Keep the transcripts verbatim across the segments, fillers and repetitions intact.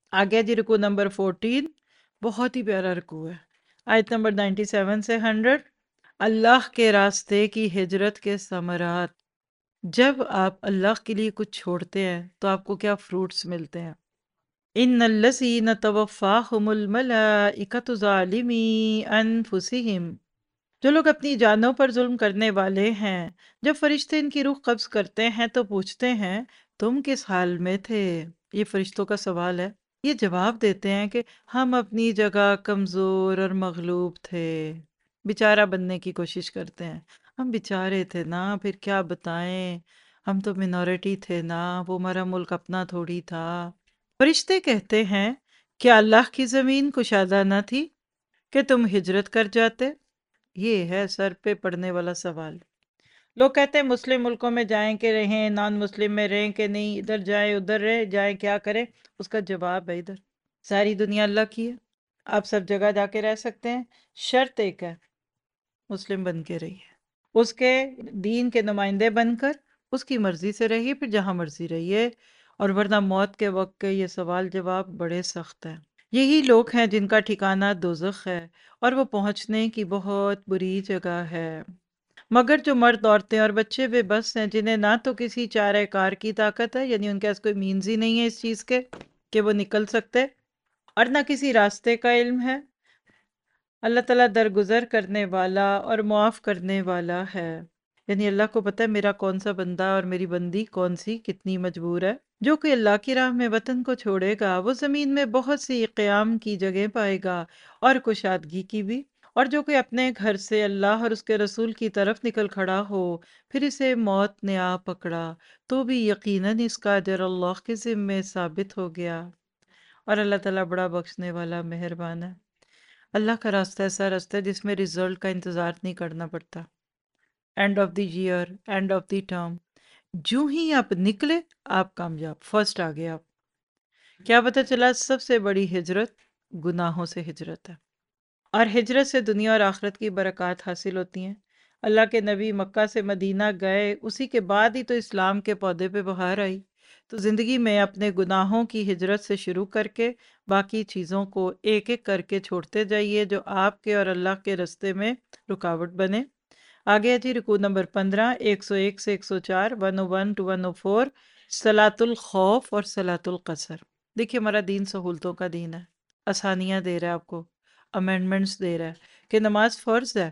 آگے جی رکو number fourteen, بہت ہی پیارا رکو ہے، آیت نمبر نائنٹی سیون سے ہنڈریڈ۔ اللہ کے راستے کی ہجرت کے ثمرات، جب آپ اللہ کے لیے کچھ چھوڑتے ہیں تو آپ کو کیا فروٹس ملتے ہیں؟ ان الذین توفاہم الملائکۃ ظالمی انفسہم، جو لوگ اپنی جانوں پر ظلم کرنے والے ہیں، جب فرشتے ان کی روح قبض کرتے ہیں تو پوچھتے ہیں تم کس حال میں تھے؟ یہ فرشتوں کا سوال ہے۔ یہ جواب دیتے ہیں کہ ہم اپنی جگہ کمزور اور مغلوب تھے، بیچارہ بننے کی کوشش کرتے ہیں۔ ہم بیچارے تھے نا، پھر کیا بتائیں، ہم تو منورٹی تھے نا، وہ ہمارا ملک اپنا تھوڑی تھا۔ فرشتے کہتے ہیں کیا اللہ کی زمین کشادہ نہ تھی کہ تم ہجرت کر جاتے؟ یہ ہے سر پہ پڑنے والا سوال۔ لوگ کہتے ہیں مسلم ملکوں میں جائیں کہ رہیں، نان مسلم میں رہیں کہ نہیں، ادھر جائیں ادھر رہیں، جائیں کیا کریں؟ اس کا جواب ہے ادھر، ساری دنیا اللہ کی ہے، آپ سب جگہ جا کے رہ سکتے ہیں، شرط ایک ہے، مسلم بن کے رہیے، اس کے دین کے نمائندے بن کر اس کی مرضی سے رہیے، پھر جہاں مرضی رہیے، اور ورنہ موت کے وقت کے یہ سوال جواب بڑے سخت ہیں۔ یہی لوگ ہیں جن کا ٹھکانہ دوزخ ہے اور وہ پہنچنے کی بہت بری جگہ ہے۔ مگر جو مرد، عورتیں اور بچے بے بس ہیں، جنہیں نہ تو کسی چارہ کار کی طاقت ہے، یعنی ان کے پاس کوئی مینز ہی نہیں ہے اس چیز کے کہ وہ نکل سکتے، اور نہ کسی راستے کا علم ہے، اللہ تعالیٰ درگزر کرنے والا اور معاف کرنے والا ہے، یعنی اللہ کو پتہ ہے میرا کون سا بندہ اور میری بندی کون سی کتنی مجبور ہے۔ جو کوئی اللہ کی راہ میں وطن کو چھوڑے گا وہ زمین میں بہت سی قیام کی جگہ پائے گا اور کشادگی کی بھی، اور جو کوئی اپنے گھر سے اللہ اور اس کے رسول کی طرف نکل کھڑا ہو پھر اسے موت نے آ پکڑا تو بھی یقیناً اس کا اجر اللہ کے ذمے ثابت ہو گیا، اور اللہ تعالیٰ بڑا بخشنے والا مہربان ہے۔ اللہ کا راستہ ایسا راستہ ہے جس میں رزلٹ کا انتظار نہیں کرنا پڑتا، end of the year, end of the term, جو ہی آپ نکلے آپ کامیاب، فرسٹ آگے آپ۔ کیا پتہ چلا سب سے بڑی ہجرت گناہوں سے ہجرت ہے، اور ہجرت سے دنیا اور آخرت کی برکات حاصل ہوتی ہیں۔ اللہ کے نبی مکہ سے مدینہ گئے، اسی کے بعد ہی تو اسلام کے پودے پہ بہار آئی۔ تو زندگی میں اپنے گناہوں کی ہجرت سے شروع کر کے باقی چیزوں کو ایک ایک کر کے چھوڑتے جائیے جو آپ کے اور اللہ کے رستے میں رکاوٹ بنے۔ آگے ہے جی رکوع نمبر پندرہ، ایک سو ایک سے ایک سو چار، one o one two one o four, صلاۃ الخوف اور صلاۃ القصر۔ دیکھیے ہمارا دین سہولتوں کا دین ہے، آسانیاں دے رہا ہے آپ کو، امینڈمنٹس دے رہا ہے کہ نماز فرض ہے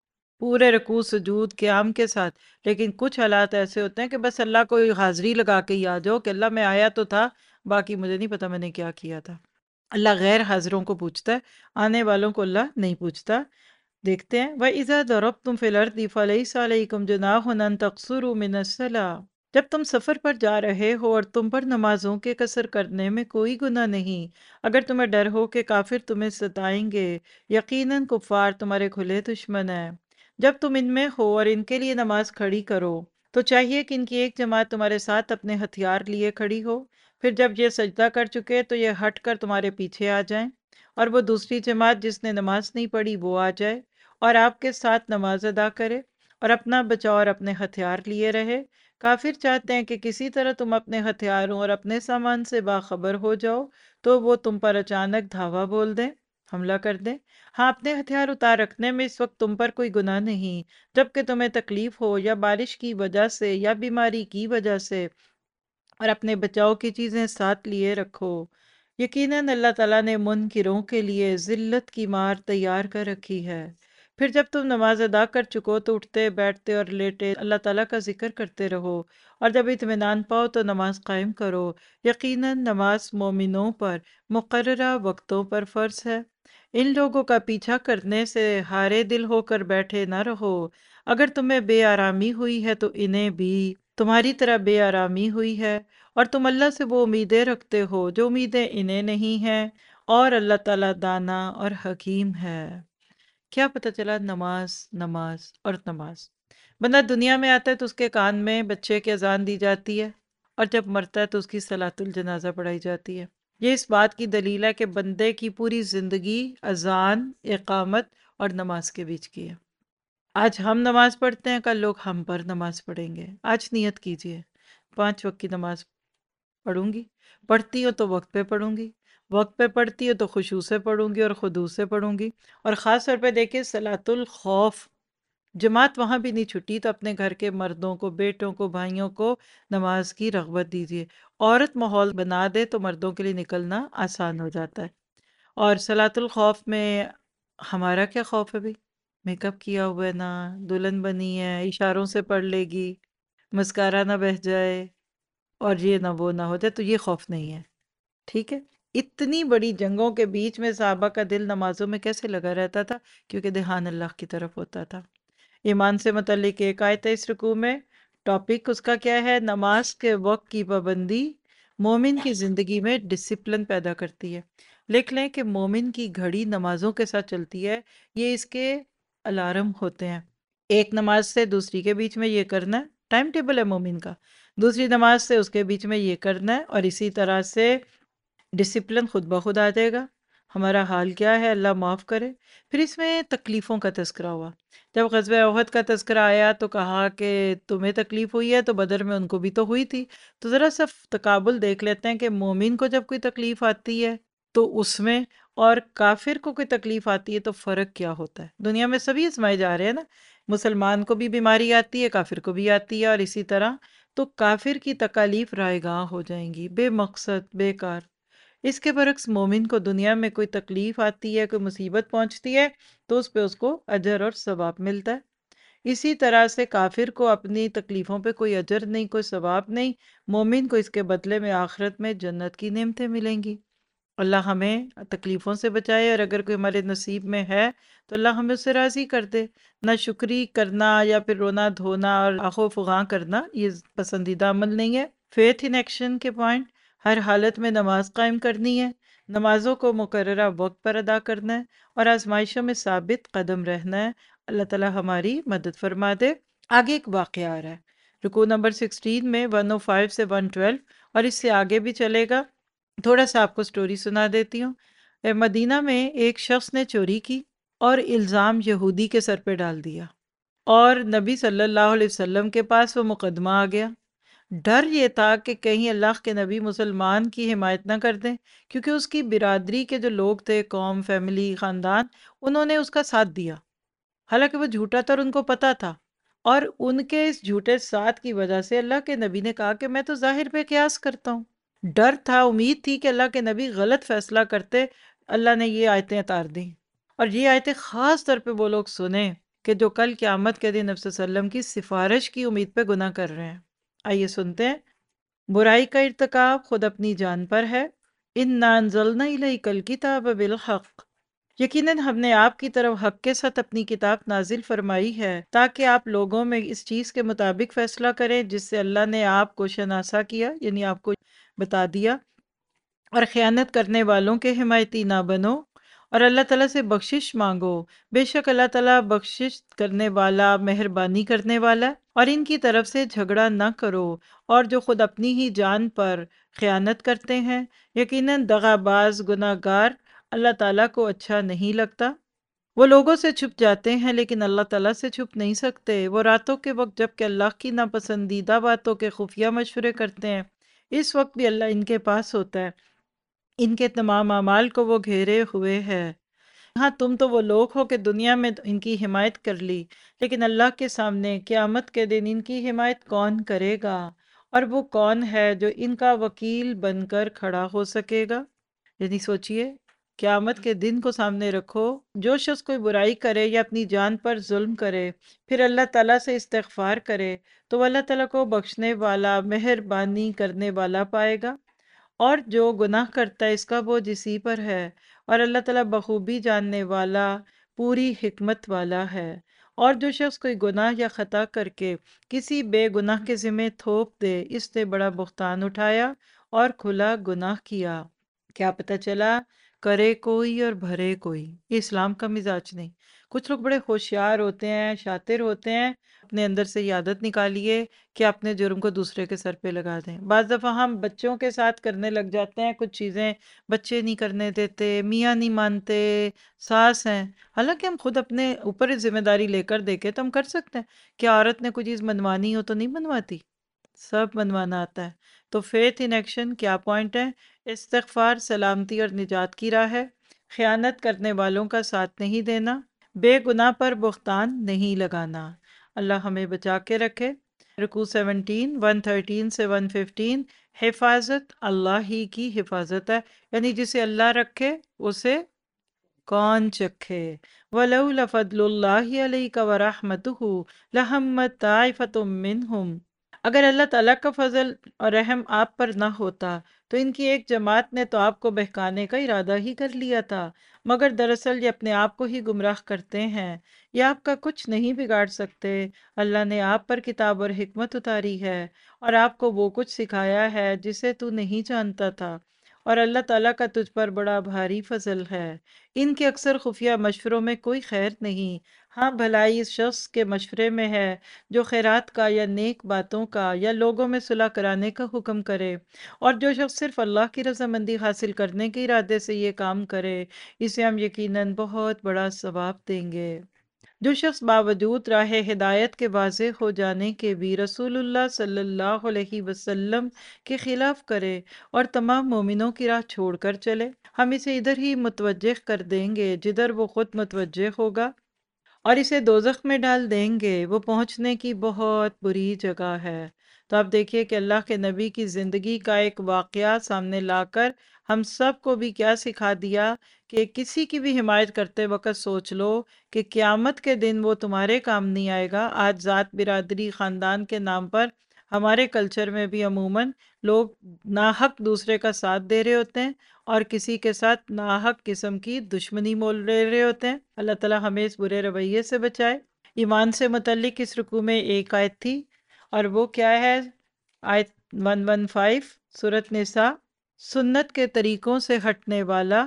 پورے رکوع سجود قیام کے ساتھ، لیکن کچھ حالات ایسے ہوتے ہیں کہ بس اللہ کو حاضری لگا کے ہی آ جاؤ کہ اللہ میں آیا تو تھا، باقی مجھے نہیں پتا میں نے کیا کیا تھا۔ اللہ غیر حاضروں کو پوچھتا ہے، آنے والوں کو اللہ نہیں پوچھتا۔ دیکھتے ہیں وَإِذَا ضَرَبْتُمْ فِي الْأَرْضِ فَلَيْسَ عَلَيْكُمْ جُنَاحٌ أَن تَقْصُرُوا مِنَ الصَّلَاةِ، جب تم سفر پر جا رہے ہو اور تم پر نمازوں کے قصر کرنے میں کوئی گناہ نہیں، اگر تمہیں ڈر ہو کہ کافر تمہیں ستائیں گے، یقیناً کفار تمہارے کھلے دشمن ہیں۔ جب تم ان میں ہو اور ان کے لیے نماز کھڑی کرو تو چاہیے کہ ان کی ایک جماعت تمہارے ساتھ اپنے ہتھیار لیے کھڑی ہو، پھر جب یہ سجدہ کر چکے تو یہ ہٹ کر تمہارے پیچھے آ جائیں، اور وہ دوسری جماعت جس نے نماز نہیں پڑھی وہ آ جائے اور آپ کے ساتھ نماز ادا کرے اور اپنا بچاؤ اور اپنے ہتھیار لیے رہے۔ کافر چاہتے ہیں کہ کسی طرح تم اپنے ہتھیاروں اور اپنے سامان سے باخبر ہو جاؤ تو وہ تم پر اچانک دھاوا بول دیں، حملہ کر دیں۔ ہاں، اپنے ہتھیار اتار رکھنے میں اس وقت تم پر کوئی گناہ نہیں، جبکہ تمہیں تکلیف ہو یا بارش کی وجہ سے یا بیماری کی وجہ سے، اور اپنے بچاؤ کی چیزیں ساتھ لیے رکھو۔ یقیناً اللہ تعالیٰ نے منکروں کے لیے ذلت کی مار تیار کر رکھی ہے۔ پھر جب تم نماز ادا کر چکو تو اٹھتے بیٹھتے اور لیٹے اللہ تعالیٰ کا ذکر کرتے رہو، اور جب اطمینان پاؤ تو نماز قائم کرو۔ یقیناً نماز مومنوں پر مقررہ وقتوں پر فرض ہے۔ ان لوگوں کا پیچھا کرنے سے ہارے دل ہو کر بیٹھے نہ رہو، اگر تمہیں بے آرامی ہوئی ہے تو انہیں بھی تمہاری طرح بے آرامی ہوئی ہے، اور تم اللہ سے وہ امیدیں رکھتے ہو جو امیدیں انہیں نہیں ہیں، اور اللہ تعالیٰ دانا اور حکیم ہے۔ کیا پتہ چلا؟ نماز نماز اور نماز۔ بندہ دنیا میں آتا ہے تو اس کے کان میں بچے کی اذان دی جاتی ہے، اور جب مرتا ہے تو اس کی صلاۃ الجنازہ پڑھائی جاتی ہے۔ یہ اس بات کی دلیل ہے کہ بندے کی پوری زندگی اذان، اقامت اور نماز کے بیچ کی ہے۔ آج ہم نماز پڑھتے ہیں، کل لوگ ہم پر نماز پڑھیں گے۔ آج نیت کیجئے پانچ وقت کی نماز پڑھوں گی، پڑھتی ہوں تو وقت پہ پڑھوں گی، وقت پہ پڑھتی ہے تو خشوع سے پڑھوں گی اور خضوع سے پڑھوں گی۔ اور خاص طور پہ دیکھیں صلاۃ الخوف، جماعت وہاں بھی نہیں چھٹی تو اپنے گھر کے مردوں کو، بیٹوں کو، بھائیوں کو نماز کی رغبت دیجیے۔ عورت ماحول بنا دے تو مردوں کے لیے نکلنا آسان ہو جاتا ہے۔ اور صلاۃ الخوف میں ہمارا کیا خوف ہے بھائی؟ میک اپ کیا ہوا ہے نا، دلہن بنی ہے، اشاروں سے پڑھ لے گی، مسکارا نہ بہہ جائے اور یہ نہ وہ نہ ہو جائے، تو یہ خوف نہیں ہے، ٹھیک ہے؟ اتنی بڑی جنگوں کے بیچ میں صحابہ کا دل نمازوں میں کیسے لگا رہتا تھا؟ کیونکہ دھیان اللہ کی طرف ہوتا تھا۔ ایمان سے متعلق ایک آیت ہے اس رکوع میں، ٹاپک اس کا کیا ہے؟ نماز کے وقت کی پابندی مومن کی زندگی میں ڈسپلن پیدا کرتی ہے۔ لکھ لیں کہ مومن کی گھڑی نمازوں کے ساتھ چلتی ہے، یہ اس کے الارم ہوتے ہیں۔ ایک نماز سے دوسری کے بیچ میں یہ کرنا ہے، ٹائم ٹیبل ہے مومن کا، دوسری نماز سے اس کے بیچ میں یہ کرنا ہے، اور اسی طرح سے ڈسپلن خود بخود آ جائے گا۔ ہمارا حال کیا ہے اللہ معاف کرے۔ پھر اس میں تکلیفوں کا تذکرہ ہوا۔ جب غزوہ احد کا تذکرہ آیا تو کہا کہ تمہیں تکلیف ہوئی ہے تو بدر میں ان کو بھی تو ہوئی تھی۔ تو ذرا سا تقابل دیکھ لیتے ہیں کہ مومن کو جب کوئی تکلیف آتی ہے تو اس میں، اور کافر کو کوئی تکلیف آتی ہے تو فرق کیا ہوتا ہے؟ دنیا میں سبھی آزمائے جا رہے ہیں نا، مسلمان کو بھی بیماری آتی ہے، کافر کو بھی آتی ہے، اور اسی طرح تو کافر کی تکالیف رائے گاں ہو جائیں گی، بے مقصد، بیکار۔ اس کے برعکس مومن کو دنیا میں کوئی تکلیف آتی ہے، کوئی مصیبت پہنچتی ہے تو اس پہ اس کو اجر اور ثواب ملتا ہے۔ اسی طرح سے کافر کو اپنی تکلیفوں پہ کوئی اجر نہیں، کوئی ثواب نہیں، مومن کو اس کے بدلے میں آخرت میں جنت کی نعمتیں ملیں گی۔ اللہ ہمیں تکلیفوں سے بچائے، اور اگر کوئی ہمارے نصیب میں ہے تو اللہ ہمیں اس سے راضی کر دے۔ نہ شکری کرنا یا پھر رونا دھونا اور آخو فغاں کرنا یہ پسندیدہ عمل نہیں ہے۔ فیتھ ان ایکشن کے پوائنٹ: ہر حالت میں نماز قائم کرنی ہے، نمازوں کو مقررہ وقت پر ادا کرنا ہے، اور آزمائشوں میں ثابت قدم رہنا ہے۔ اللہ تعالی ہماری مدد فرما دے۔ آگے ایک واقعہ آ رہا ہے رکوع نمبر سکسٹین میں، ون او فائیو سے ون ٹویلو، اور اس سے آگے بھی چلے گا۔ تھوڑا سا آپ کو سٹوری سنا دیتی ہوں۔ اے مدینہ میں ایک شخص نے چوری کی اور الزام یہودی کے سر پہ ڈال دیا، اور نبی صلی اللہ علیہ وسلم کے پاس وہ مقدمہ آ گیا۔ ڈر یہ تھا کہ کہیں اللہ کے نبی مسلمان کی حمایت نہ کر دیں، کیونکہ اس کی برادری کے جو لوگ تھے، قوم، فیملی، خاندان، انہوں نے اس کا ساتھ دیا، حالانکہ وہ جھوٹا تھا اور ان کو پتا تھا۔ اور ان کے اس جھوٹے ساتھ کی وجہ سے اللہ کے نبی نے کہا کہ میں تو ظاہر پہ قیاس کرتا ہوں۔ ڈر تھا، امید تھی کہ اللہ کے نبی غلط فیصلہ کرتے، اللہ نے یہ آیتیں اتار دیں۔ اور یہ آیتیں خاص طور پہ وہ لوگ سنیں کہ جو کل قیامت کے دن نبی صلی اللہ علیہ وسلم کی سفارش کی امید پہ گناہ کر رہے ہیں۔ آئیے سنتے ہیں۔ برائی کا ارتکاب خود اپنی جان پر ہے۔ اِنَّا أَنزَلْنَا إِلَيْكَ الْكِتَابَ بِالْحَقِّ، یقیناً ہم نے آپ کی طرف حق کے ساتھ اپنی کتاب نازل فرمائی ہے تاکہ آپ لوگوں میں اس چیز کے مطابق فیصلہ کریں جس سے اللہ نے آپ کو شناسا کیا، یعنی آپ کو بتا دیا، اور خیانت کرنے والوں کے حمایتی نہ بنو، اور اللہ تعالیٰ سے بخشش مانگو، بے شک اللہ تعالیٰ بخشش کرنے والا، مہربانی کرنے والا۔ اور ان کی طرف سے جھگڑا نہ کرو، اور جو خود اپنی ہی جان پر خیانت کرتے ہیں، یقیناً دغا باز گناہ گار اللہ تعالیٰ کو اچھا نہیں لگتا۔ وہ لوگوں سے چھپ جاتے ہیں لیکن اللہ تعالیٰ سے چھپ نہیں سکتے۔ وہ راتوں کے وقت جب کہ اللہ کی ناپسندیدہ باتوں کے خفیہ مشورے کرتے ہیں، اس وقت بھی اللہ ان کے پاس ہوتا ہے، ان کے تمام اعمال کو وہ گھیرے ہوئے ہے۔ ہاں تم تو وہ لوگ ہو کہ دنیا میں ان کی حمایت کر لی، لیکن اللہ کے سامنے قیامت کے دن ان کی حمایت کون کرے گا؟ اور وہ کون ہے جو ان کا وکیل بن کر کھڑا ہو سکے گا؟ یعنی سوچئے، قیامت کے دن کو سامنے رکھو، جو شخص کوئی برائی کرے یا اپنی جان پر ظلم کرے، پھر اللہ تعالیٰ سے استغفار کرے تو وہ اللہ تعالیٰ کو بخشنے والا، مہربانی کرنے والا پائے گا، اور جو گناہ کرتا ہے اس کا بوجھ اسی پر ہے، اور اللہ تعالیٰ بخوبی جاننے والا، پوری حکمت والا ہے۔ اور جو شخص کوئی گناہ یا خطا کر کے کسی بے گناہ کے ذمہ تھوپ دے، اس نے بڑا بہتان اٹھایا اور کھلا گناہ کیا۔ کیا پتہ چلا؟ کرے کوئی اور بھرے کوئی۔ یہ اسلام کا مزاج نہیں۔ کچھ لوگ بڑے ہوشیار ہوتے ہیں، شاطر ہوتے ہیں، اپنے اندر سے یہ عادت نکالیے کہ اپنے جرم کو دوسرے کے سر پہ لگا دیں۔ بعض دفعہ ہم بچوں کے ساتھ کرنے لگ جاتے ہیں کچھ چیزیں، بچے نہیں کرنے دیتے، میاں نہیں مانتے، ساس ہیں، حالانکہ ہم خود اپنے اوپر ذمہ داری لے کر دیکھیں تو ہم کر سکتے ہیں۔ کیا عورت نے کوئی چیز منوانی ہو تو نہیں منواتی؟ سب منوانا آتا ہے۔ تو فیتھ ان ایکشن کیا پوائنٹ ہے؟ استغفار سلامتی اور نجات کی راہ ہے، خیانت کرنے والوں کا ساتھ نہیں دینا، بے گناہ پر بہتان نہیں لگانا۔ اللہ ہمیں بچا کے رکھے۔ رکوع سیونٹین ون تھرٹین سے ون ففٹین، حفاظت اللہ ہی کی حفاظت ہے، یعنی جسے اللہ رکھے اسے کون چکھے۔ وَلَوْلَا فَضْلُ اللَّهِ عَلَيْكَ وَرَحْمَتُهُ لَهَمَّتْ طَائِفَةٌ مِّنْهُمْ، اگر اللہ تعالیٰ کا فضل اور رحم آپ پر نہ ہوتا تو ان کی ایک جماعت نے تو آپ کو بہکانے کا ارادہ ہی کر لیا تھا، مگر دراصل یہ اپنے آپ کو ہی گمراہ کرتے ہیں، یہ آپ کا کچھ نہیں بگاڑ سکتے۔ اللہ نے آپ پر کتاب اور حکمت اتاری ہے اور آپ کو وہ کچھ سکھایا ہے جسے تو نہیں جانتا تھا، اور اللہ تعالیٰ کا تجھ پر بڑا بھاری فضل ہے۔ ان کے اکثر خفیہ مشوروں میں کوئی خیر نہیں، ہاں بھلائی اس شخص کے مشورے میں ہے جو خیرات کا یا نیک باتوں کا یا لوگوں میں صلح کرانے کا حکم کرے، اور جو شخص صرف اللہ کی رضامندی حاصل کرنے کے ارادے سے یہ کام کرے اسے ہم یقیناً بہت بڑا ثواب دیں گے۔ جو شخص باوجود راہ ہدایت کے واضح ہو جانے کے بھی رسول اللہ صلی اللہ علیہ وسلم کے خلاف کرے اور تمام مومنوں کی راہ چھوڑ کر چلے، ہم اسے ادھر ہی متوجہ کر دیں گے جدھر وہ خود متوجہ ہوگا، اور اسے دوزخ میں ڈال دیں گے، وہ پہنچنے کی بہت بری جگہ ہے۔ تو آپ دیکھیے کہ اللہ کے نبی کی زندگی کا ایک واقعہ سامنے لا کر ہم سب کو بھی کیا سکھا دیا کہ کسی کی بھی حمایت کرتے وقت سوچ لو کہ قیامت کے دن وہ تمہارے کام نہیں آئے گا۔ آج ذات برادری خاندان کے نام پر ہمارے کلچر میں بھی عموماً لوگ ناحق دوسرے کا ساتھ دے رہے ہوتے ہیں اور کسی کے ساتھ ناحق قسم کی دشمنی مول لے رہے ہوتے ہیں۔ اللہ تعالیٰ ہمیں اس برے رویے سے بچائے۔ ایمان سے متعلق اس رکوع میں ایک آیت تھی اور وہ کیا ہے؟ آیت ون ون فائیو سورۃ نساء، سنت کے طریقوں سے ہٹنے والا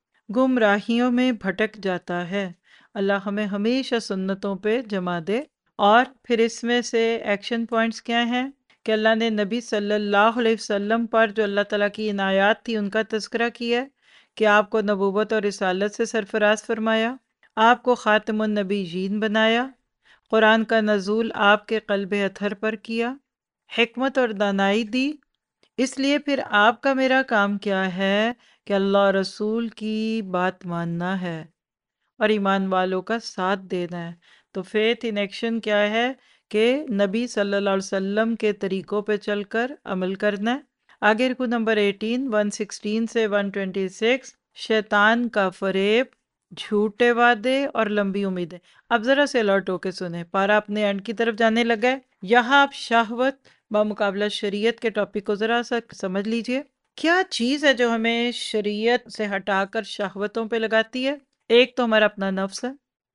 گمراہیوں میں بھٹک جاتا ہے۔ اللہ ہمیں ہمیشہ سنتوں پہ جما دے۔ اور پھر اس میں سے ایکشن پوائنٹس کیا ہیں کہ اللہ نے نبی صلی اللہ علیہ وسلم پر جو اللہ تعالیٰ کی عنایات تھی ان کا تذکرہ کیا ہے کہ آپ کو نبوت اور رسالت سے سرفراز فرمایا، آپ کو خاتم النبیین بنایا، قرآن کا نزول آپ کے قلب اطہر پر کیا، حکمت اور دانائی دی، اس لیے پھر آپ کا میرا کام کیا ہے کہ اللہ رسول کی بات ماننا ہے اور ایمان والوں کا ساتھ دینا ہے۔ تو فیتھ ان ایکشن کیا ہے کہ نبی صلی اللہ علیہ وسلم کے طریقوں پہ چل کر عمل کرنا ہے۔ آگے رکو نمبر ایٹین ون سکسٹین سے ون ٹوینٹی سکس، شیطان کا فریب، جھوٹے وعدے اور لمبی امیدیں۔ اب ذرا سے الرٹ ہو کے سنیں، پارا اپنے اینڈ کی طرف جانے لگا ہے۔ یہاں آپ شہوت بمقابلہ شریعت کے ٹاپک کو ذرا سا سمجھ لیجئے۔ کیا چیز ہے جو ہمیں شریعت سے ہٹا کر شہوتوں پہ لگاتی ہے؟ ایک تو ہمارا اپنا نفس ہے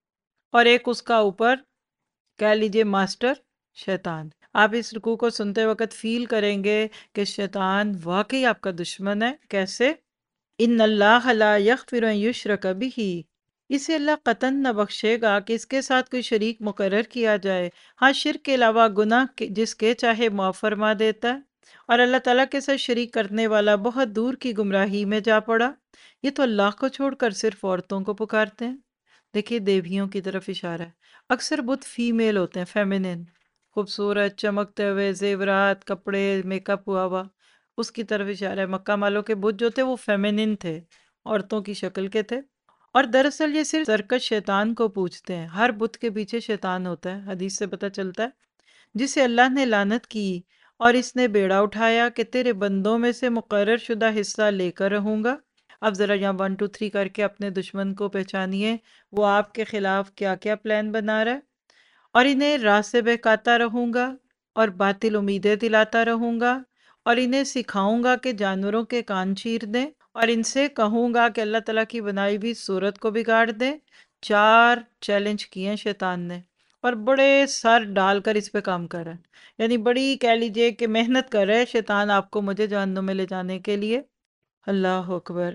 اور ایک اس کا اوپر کہہ لیجئے ماسٹر شیطان۔ آپ اس رکوع کو سنتے وقت فیل کریں گے کہ شیطان واقعی آپ کا دشمن ہے۔ کیسے؟ ان اللہ لا یغفر ان یشرک بہ، اسے اللہ قطعاً نہ بخشے گا کہ اس کے ساتھ کوئی شریک مقرر کیا جائے۔ ہاں شرک کے علاوہ گناہ جس کے چاہے معاف فرما دیتا ہے، اور اللہ تعالیٰ کے ساتھ شریک کرنے والا بہت دور کی گمراہی میں جا پڑا۔ یہ تو اللہ کو چھوڑ کر صرف عورتوں کو پکارتے ہیں۔ دیکھیے دیویوں کی طرف اشارہ ہے۔ اکثر بت فیمیل ہوتے ہیں، فیمینن، خوبصورت چمکتے ہوئے زیورات، کپڑے، میک اپ ہوا ہوا، اس کی طرف اشارہ ہے۔ مکہ والوں کے بت جو تھے وہ فیمینن تھے، عورتوں کی شکل کے تھے، اور دراصل یہ صرف سرکش شیطان کو پوجتے ہیں۔ ہر بت کے پیچھے شیطان ہوتا ہے، حدیث سے پتہ چلتا ہے، جسے اللہ نے لعنت کی اور اس نے بیڑا اٹھایا کہ تیرے بندوں میں سے مقرر شدہ حصہ لے کر رہوں گا۔ اب ذرا یہاں ون ٹو تھری کر کے اپنے دشمن کو پہچانیے، وہ آپ کے خلاف کیا کیا پلان بنا رہا ہے۔ اور انہیں راہ سے بہکاتا رہوں گا اور باطل امیدیں دلاتا رہوں گا، اور انہیں سکھاؤں گا کہ جانوروں کے کان چیر دیں، اور ان سے کہوں گا کہ اللہ تعالیٰ کی بنائی ہوئی صورت کو بگاڑ دیں۔ چار چیلنج کیے ہیں شیطان نے اور بڑے سر ڈال کر اس پہ کام کر رہا ہے، یعنی بڑی کہہ لیجئے کہ محنت کر رہے شیطان آپ کو مجھے جہنم میں لے جانے کے لیے۔ اللہ اکبر۔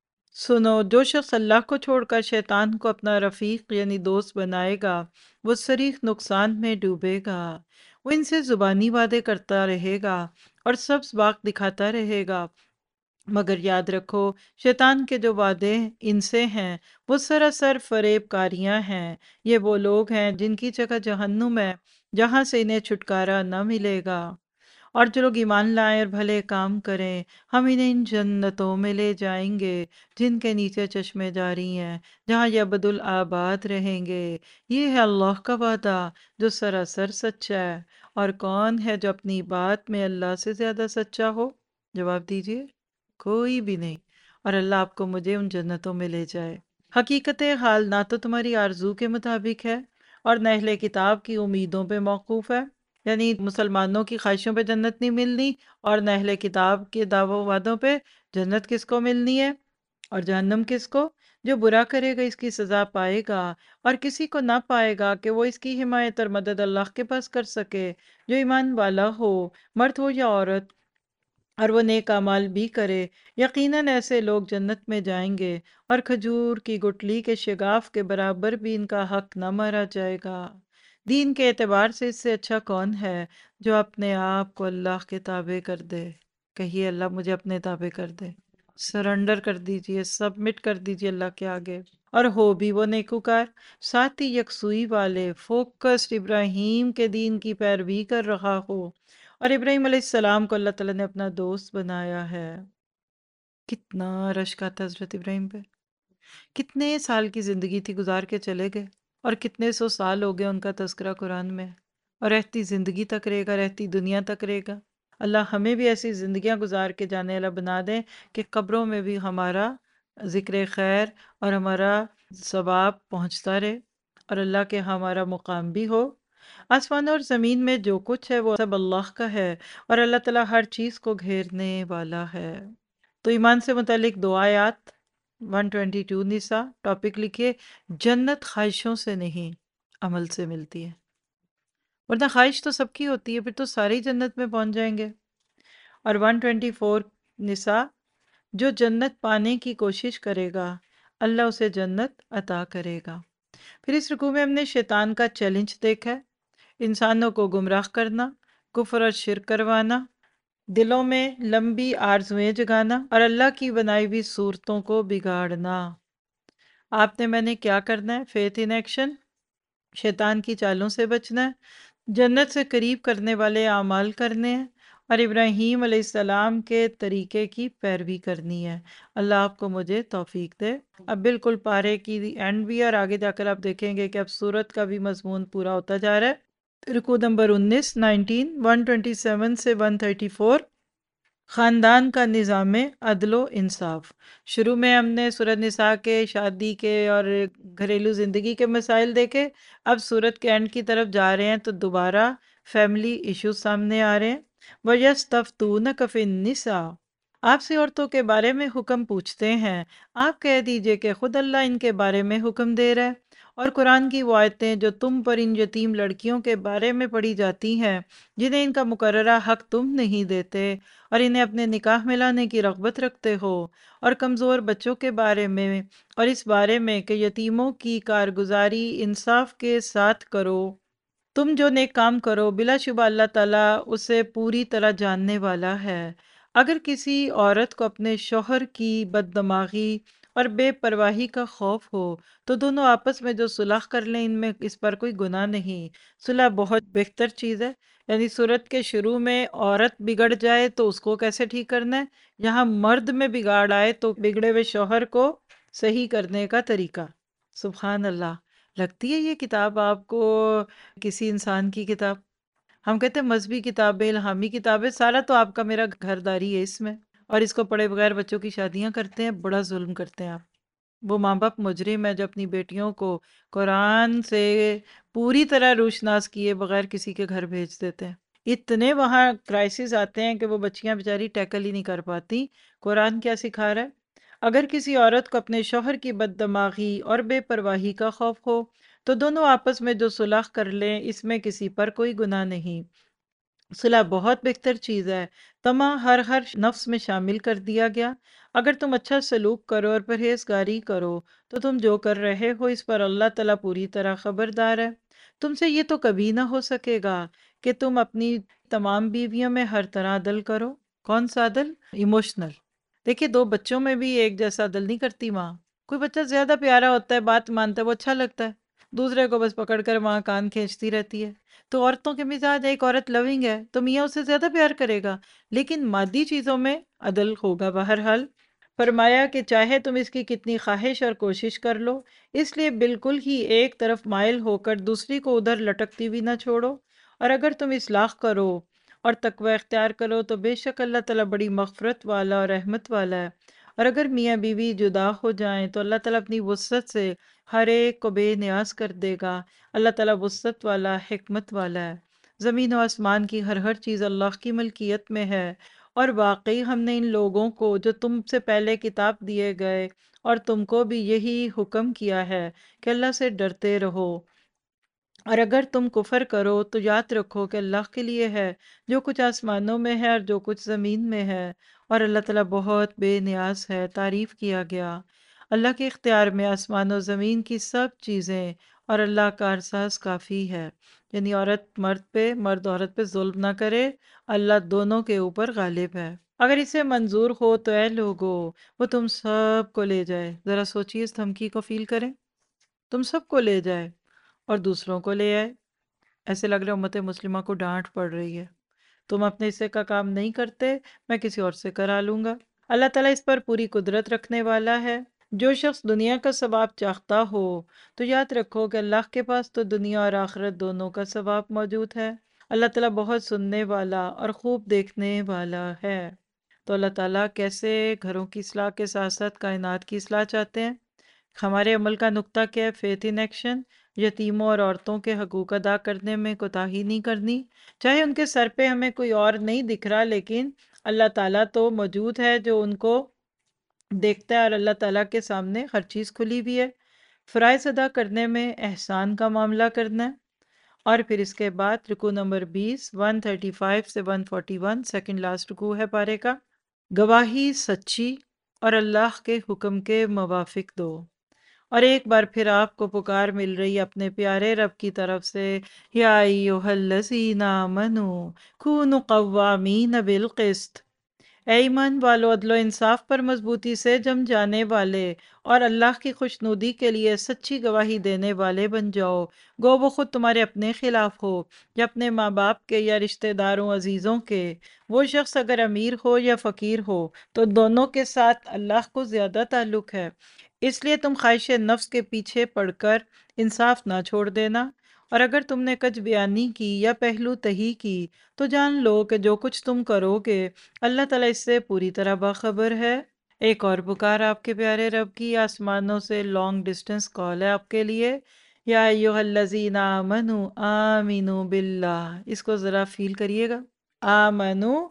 سنو، جو شخص اللہ کو چھوڑ کر شیطان کو اپنا رفیق یعنی دوست بنائے گا وہ صریح نقصان میں ڈوبے گا۔ وہ ان سے زبانی وعدے کرتا رہے گا اور سبز باغ دکھاتا رہے گا، مگر یاد رکھو شیطان کے جو وعدے ان سے ہیں وہ سراسر فریب کاریاں ہیں۔ یہ وہ لوگ ہیں جن کی جگہ جہنم ہے جہاں سے انہیں چھٹکارا نہ ملے گا۔ اور جو لوگ ایمان لائیں اور بھلے کام کریں ہم انہیں ان جنتوں میں لے جائیں گے جن کے نیچے چشمے جاری ہیں، جہاں یہ ابدالآباد رہیں گے۔ یہ ہے اللہ کا وعدہ جو سراسر سچا ہے۔ اور کون ہے جو اپنی بات میں اللہ سے زیادہ سچا ہو؟ جواب دیجئے، کوئی بھی نہیں۔ اور اللہ آپ کو مجھے ان جنتوں میں لے جائے۔ حقیقت حال نہ تو تمہاری آرزو کے مطابق ہے اور نہ اہل کتاب کی امیدوں پہ موقوف ہے، یعنی مسلمانوں کی خواہشوں پہ جنت نہیں ملنی، اور نہ اہل کتاب کے دعووں وعدوں پہ۔ جنت کس کو ملنی ہے اور جہنم کس کو؟ جو برا کرے گا اس کی سزا پائے گا، اور کسی کو نہ پائے گا کہ وہ اس کی حمایت اور مدد اللہ کے پاس کر سکے۔ جو ایمان والا ہو، مرد ہو یا عورت، اور وہ نیک اعمال بھی کرے، یقیناً ایسے لوگ جنت میں جائیں گے، اور کھجور کی گٹلی کے شگاف کے برابر بھی ان کا حق نہ مارا جائے گا۔ دین کے اعتبار سے اس سے اچھا کون ہے جو اپنے آپ کو اللہ کے تابع کر دے؟ کہیے اللہ مجھے اپنے تابع کر دے۔ سرنڈر کر دیجئے، سبمٹ کر دیجئے اللہ کے آگے، اور ہو بھی وہ نیکوکار، ساتھ ہی یکسوئی والے، فوکسڈ ابراہیم کے دین کی پیروی کر رہا ہو۔ اور ابراہیم علیہ السلام کو اللہ تعالیٰ نے اپنا دوست بنایا ہے۔ کتنا رشک آتا حضرت ابراہیم پہ، کتنے سال کی زندگی تھی گزار کے چلے گئے، اور کتنے سو سال ہو گئے ان کا تذکرہ قرآن میں، اور رہتی زندگی تک رہے گا، رہتی دنیا تک رہے گا۔ اللہ ہمیں بھی ایسی زندگیاں گزار کے جانے والا بنا دیں کہ قبروں میں بھی ہمارا ذکر خیر اور ہمارا ثواب پہنچتا رہے، اور اللہ کے ہمارا مقام بھی ہو۔ آسمان اور زمین میں جو کچھ ہے وہ سب اللہ کا ہے، اور اللہ تعالیٰ ہر چیز کو گھیرنے والا ہے۔ تو ایمان سے متعلق دو آیات، ایک سو بائیس نساء، ٹاپک لکھیے، جنت خواہشوں سے نہیں عمل سے ملتی ہے، ورنہ خواہش تو سب کی ہوتی ہے، پھر تو سارے ہی جنت میں پہنچ جائیں گے۔ اور ایک سو چوبیس نساء، جو جنت پانے کی کوشش کرے گا اللہ اسے جنت عطا کرے گا۔ پھر اس رکوع میں ہم نے شیطان کا چیلنج دیکھا ہے، انسانوں کو گمراہ کرنا، کفر اور شرک کروانا، دلوں میں لمبی آرزویں جگانا، اور اللہ کی بنائی ہوئی صورتوں کو بگاڑنا۔ آپ نے میں نے کیا کرنا ہے؟ فیتھ ان ایکشن، شیطان کی چالوں سے بچنا ہے، جنت سے قریب کرنے والے اعمال کرنے ہیں، اور ابراہیم علیہ السلام کے طریقے کی پیروی کرنی ہے۔ اللہ آپ کو مجھے توفیق دے۔ اب بالکل پارے کی اینڈ بھی ہے، اور آگے جا کر آپ دیکھیں گے کہ اب سورت کا بھی مضمون پورا ہوتا جا رہا ہے۔ رکوع نمبر انیس، نائنٹین، ایک سو سبائیس سے ایک سو چوتیس، خاندان کا نظام عدل و انصاف۔ شروع میں ہم نے سورۃ نساء کے شادی کے اور گھریلو زندگی کے مسائل دیکھے، اب سورت کے اینڈ کی طرف جا رہے ہیں تو دوبارہ فیملی ایشوز سامنے آ رہے ہیں۔ وَيَسْتَفْتُونَكَ فِي النِّسَاءِ، آپ سے عورتوں کے بارے میں حکم پوچھتے ہیں، آپ کہہ دیجئے کہ خود اللہ ان کے بارے میں حکم دے رہا ہے۔ اور قرآن کی وہ آیتیں جو تم پر ان یتیم لڑکیوں کے بارے میں پڑھی جاتی ہیں جنہیں ان کا مقررہ حق تم نہیں دیتے، اور انہیں اپنے نکاح میں لانے کی رغبت رکھتے ہو، اور کمزور بچوں کے بارے میں، اور اس بارے میں کہ یتیموں کی کارگزاری انصاف کے ساتھ کرو۔ تم جو نیک کام کرو بلا شبہ اللہ تعالیٰ اسے پوری طرح جاننے والا ہے۔ اگر کسی عورت کو اپنے شوہر کی بددماغی اور بے پرواہی کا خوف ہو تو دونوں آپس میں جو صلح کر لیں، ان میں اس پر کوئی گناہ نہیں۔ صلح بہت بہتر چیز ہے۔ یعنی صورت کے شروع میں عورت بگڑ جائے تو اس کو کیسے ٹھیک کرنا ہے، یہاں مرد میں بگاڑ آئے تو بگڑے ہوئے شوہر کو صحیح کرنے کا طریقہ۔ سبحان اللہ۔ لگتی ہے یہ کتاب آپ کو کسی انسان کی کتاب؟ ہم کہتے ہیں مذہبی کتابیں، الہامی کتابیں، سارا تو آپ کا میرا گھرداری ہے اس میں، اور اس کو پڑھے بغیر بچوں کی شادیاں کرتے ہیں، بڑا ظلم کرتے ہیں آپ۔ وہ ماں باپ مجرم ہے جو اپنی بیٹیوں کو قرآن سے پوری طرح روشناس کیے بغیر کسی کے گھر بھیج دیتے ہیں۔ اتنے وہاں کرائسس آتے ہیں کہ وہ بچیاں بیچاری ٹیکل ہی نہیں کر پاتی۔ قرآن کیا سکھا رہا ہے؟ اگر کسی عورت کو اپنے شوہر کی بددماغی اور بے پرواہی کا خوف ہو تو دونوں آپس میں جو صلح کر لیں، اس میں کسی پر کوئی گناہ نہیں۔ صلح بہت بہتر چیز ہے، طمع ہر ہر نفس میں شامل کر دیا گیا۔ اگر تم اچھا سلوک کرو اور پرہیزگاری کرو تو تم جو کر رہے ہو اس پر اللہ تعالیٰ پوری طرح خبردار ہے۔ تم سے یہ تو کبھی نہ ہو سکے گا کہ تم اپنی تمام بیویوں میں ہر طرح عدل کرو۔ کون سا عدل؟ ایموشنل۔ دیکھیے دو بچوں میں بھی ایک جیسا عدل نہیں کرتی ماں۔ کوئی بچہ زیادہ پیارا ہوتا ہے، بات مانتا ہے، وہ اچھا لگتا ہے، دوسرے کو بس پکڑ کر وہاں کان کھینچتی رہتی ہے۔ تو عورتوں کے مزاج، ایک عورت لونگ ہے تو میاں اسے زیادہ پیار کرے گا، لیکن مادی چیزوں میں عدل ہوگا بہرحال۔ فرمایا کہ چاہے تم اس کی کتنی خواہش اور کوشش کر لو، اس لیے بالکل ہی ایک طرف مائل ہو کر دوسری کو ادھر لٹکتی بھی نہ چھوڑو، اور اگر تم اصلاح کرو اور تقوی اختیار کرو تو بے شک اللہ تعالیٰ بڑی مغفرت والا اور رحمت والا ہے۔ اور اگر میاں بیوی جدا ہو جائیں تو اللہ تعالیٰ اپنی وسعت سے ہر ایک کو بے نیاز کر دے گا۔ اللہ تعالیٰ وسعت والا، حکمت والا ہے۔ زمین و آسمان کی ہر ہر چیز اللہ کی ملکیت میں ہے، اور واقعی ہم نے ان لوگوں کو جو تم سے پہلے کتاب دیے گئے اور تم کو بھی یہی حکم کیا ہے کہ اللہ سے ڈرتے رہو، اور اگر تم کفر کرو تو یاد رکھو کہ اللہ کے لیے ہے جو کچھ آسمانوں میں ہے اور جو کچھ زمین میں ہے، اور اللہ تعالیٰ بہت بے نیاز ہے۔ تعریف کیا گیا اللہ کے اختیار میں آسمان و زمین کی سب چیزیں، اور اللہ کارساز کافی ہے۔ یعنی عورت مرد پہ، مرد عورت پہ ظلم نہ کرے، اللہ دونوں کے اوپر غالب ہے۔ اگر اسے منظور ہو تو اے لوگو وہ تم سب کو لے جائے۔ ذرا سوچیے، اس دھمکی کو فیل کریں، تم سب کو لے جائے اور دوسروں کو لے آئے۔ ایسے لگ رہا ہے امت مسلمہ کو ڈانٹ پڑ رہی ہے، تم اپنے حصے کا کام نہیں کرتے، میں کسی اور سے کرا لوں گا۔ اللہ تعالیٰ اس پر پوری قدرت رکھنے والا ہے۔ جو شخص دنیا کا ثواب چاہتا ہو تو یاد رکھو کہ اللہ کے پاس تو دنیا اور آخرت دونوں کا ثواب موجود ہے۔ اللہ تعالیٰ بہت سننے والا اور خوب دیکھنے والا ہے۔ تو اللہ تعالیٰ کیسے گھروں کی اصلاح کے ساتھ ساتھ کائنات کی اصلاح چاہتے ہیں؟ ہمارے عمل کا نقطہ کیا ہے؟ فیتھ ان ایکشن، یتیموں اور عورتوں کے حقوق ادا کرنے میں کوتاہی نہیں کرنی۔ چاہے ان کے سر پہ ہمیں کوئی اور نہیں دکھ رہا، لیکن اللہ تعالیٰ تو موجود ہے جو ان کو دیکھتا ہے، اور اللہ تعالیٰ کے سامنے ہر چیز کھلی بھی ہے۔ فرائض ادا کرنے میں احسان کا معاملہ کرنا ہے۔ اور پھر اس کے بعد رکو نمبر بیس، ون تھرٹی فائیو سے one forty one, second last رکو ہے پارے کا۔ گواہی سچی اور اللہ کے حکم کے موافق دو۔ اور ایک بار پھر آپ کو پکار مل رہی ہے اپنے پیارے رب کی طرف سے، یا ایھا الذین آمنوا کونوا قوامین بالقسط۔ اے ایمان والو، عدل و انصاف پر مضبوطی سے جم جانے والے اور اللہ کی خوشنودی کے لیے سچی گواہی دینے والے بن جاؤ، گو وہ خود تمہارے اپنے خلاف ہو یا اپنے ماں باپ کے یا رشتہ داروں عزیزوں کے۔ وہ شخص اگر امیر ہو یا فقیر ہو تو دونوں کے ساتھ اللہ کو زیادہ تعلق ہے، اس لیے تم خواہش نفس کے پیچھے پڑ کر انصاف نہ چھوڑ دینا۔ اور اگر تم نے کچھ بیانی کی یا پہلو تہی کی تو جان لو کہ جو کچھ تم کرو گے اللہ تعالیٰ اس سے پوری طرح باخبر ہے۔ ایک اور پکار آپ کے پیارے رب کی آسمانوں سے لانگ ڈسٹنس کال ہے آپ کے لیے، یا ایھا الذین آمنوا آمنوا باللہ۔ اس کو ذرا فیل کریے گا، آمنوا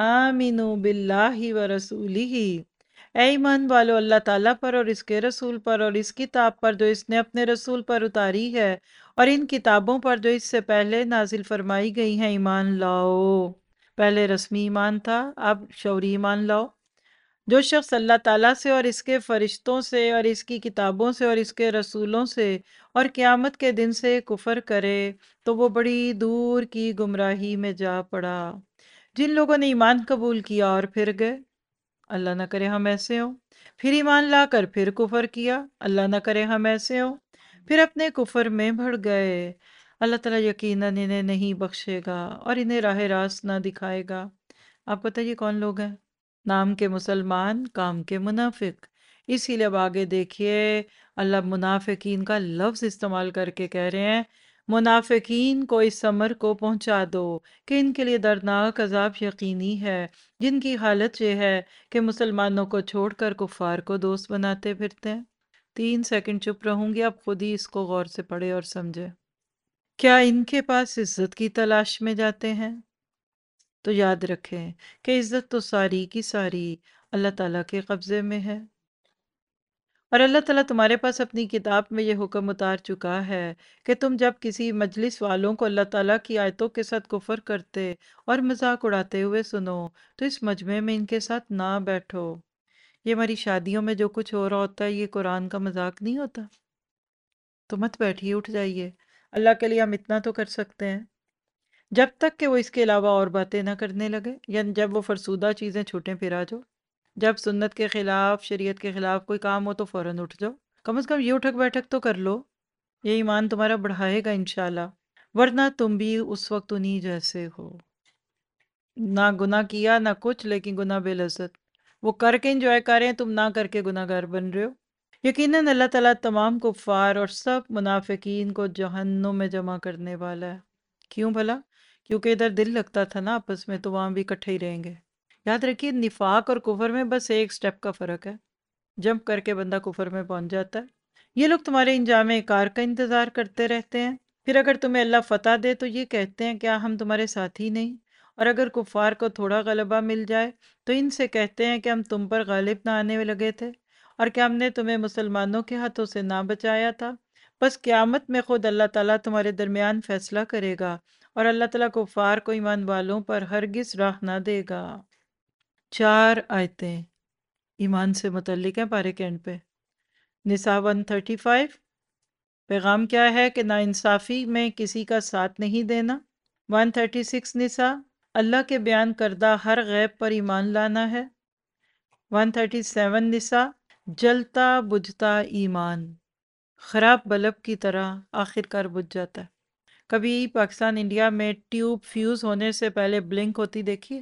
آمنوا باللہ ورسولہ۔ اے ایمان والو، اللہ تعالیٰ پر اور اس کے رسول پر اور اس کتاب پر جو اس نے اپنے رسول پر اتاری ہے، اور ان کتابوں پر جو اس سے پہلے نازل فرمائی گئی ہیں ایمان لاؤ۔ پہلے رسمی ایمان تھا، اب شعوری ایمان لاؤ۔ جو شخص اللہ تعالیٰ سے اور اس کے فرشتوں سے اور اس کی کتابوں سے اور اس کے رسولوں سے اور قیامت کے دن سے کفر کرے تو وہ بڑی دور کی گمراہی میں جا پڑا۔ جن لوگوں نے ایمان قبول کیا اور پھر گئے، اللہ نہ کرے ہم ایسے ہوں، پھر ایمان لا کر پھر کفر کیا، اللہ نہ کرے ہم ایسے ہوں، پھر اپنے کفر میں بڑھ گئے، اللہ تعالیٰ یقیناً انہیں نہیں بخشے گا اور انہیں راہ راست نہ دکھائے گا۔ آپ بتائیے کون لوگ ہیں؟ نام کے مسلمان، کام کے منافق۔ اسی لیے اب آگے دیکھیے اللہ منافقین کا لفظ استعمال کر کے کہہ رہے ہیں، منافقین کو اس امر کو پہنچا دو کہ ان کے لیے دردناک عذاب یقینی ہے، جن کی حالت یہ ہے کہ مسلمانوں کو چھوڑ کر کفار کو دوست بناتے پھرتے ہیں۔ تین سیکنڈ چپ رہوں گی، آپ خود ہی اس کو غور سے پڑھے اور سمجھے۔ کیا ان کے پاس عزت کی تلاش میں جاتے ہیں؟ تو یاد رکھیں کہ عزت تو ساری کی ساری اللہ تعالیٰ کے قبضے میں ہے، اور اللہ تعالیٰ تمہارے پاس اپنی کتاب میں یہ حکم اتار چکا ہے کہ تم جب کسی مجلس والوں کو اللہ تعالیٰ کی آیتوں کے ساتھ کفر کرتے اور مذاق اڑاتے ہوئے سنو تو اس مجمع میں ان کے ساتھ نہ بیٹھو۔ یہ ہماری شادیوں میں جو کچھ ہو رہا ہوتا ہے یہ قرآن کا مذاق نہیں ہوتا؟ تو مت بیٹھیے، اٹھ جائیے۔ اللہ کے لیے ہم اتنا تو کر سکتے ہیں جب تک کہ وہ اس کے علاوہ اور باتیں نہ کرنے لگے، یا جب وہ فرسودہ چیزیں چھوٹیں پھر آ جاؤ۔ جب سنت کے خلاف، شریعت کے خلاف کوئی کام ہو تو فوراً اٹھ جاؤ، کم از کم یہ اٹھک بیٹھک تو کر لو۔ یہ ایمان تمہارا بڑھائے گا انشاءاللہ، ورنہ تم بھی اس وقت انہی جیسے ہو، نہ گناہ کیا نہ کچھ، لیکن گناہ بے لذت، وہ کر کے انجوائے کر رہے ہیں، تم نہ کر کے گناہ گار بن رہے ہو۔ یقیناً اللہ تعالیٰ تمام کفار اور سب منافقین کو جہنم میں جمع کرنے والا ہے۔ کیوں بھلا؟ کیونکہ ادھر دل لگتا تھا نا آپس میں، تو وہاں بھی اکٹھے ہی رہیں گے۔ یاد رکھیے نفاق اور کفر میں بس ایک سٹیپ کا فرق ہے، جمپ کر کے بندہ کفر میں پہنچ جاتا ہے۔ یہ لوگ تمہارے انجام کار کا انتظار کرتے رہتے ہیں، پھر اگر تمہیں اللہ فتح دے تو یہ کہتے ہیں کیا ہم تمہارے ساتھی نہیں، اور اگر کفار کو تھوڑا غلبہ مل جائے تو ان سے کہتے ہیں کہ ہم تم پر غالب نہ آنے میں لگے تھے، اور کیا ہم نے تمہیں مسلمانوں کے ہاتھوں سے نہ بچایا تھا۔ بس قیامت میں خود اللہ تعالیٰ تمہارے درمیان فیصلہ کرے گا، اور اللہ تعالیٰ کفار کو ایمان والوں پر ہرگز راہ نہ دے گا۔ چار آیتیں ایمان سے متعلق ہیں پارے کے اینڈ پہ۔ نساء ایک سو پینتیس، پیغام کیا ہے کہ ناانصافی میں کسی کا ساتھ نہیں دینا۔ ایک سو چھتیس نساء، اللہ کے بیان کردہ ہر غیب پر ایمان لانا ہے۔ ایک سو سینتیس نساء، جلتا بجھتا ایمان خراب بلب کی طرح آخر کار بجھ جاتا ہے۔ کبھی پاکستان انڈیا میں ٹیوب فیوز ہونے سے پہلے بلنک ہوتی دیکھی ہے؟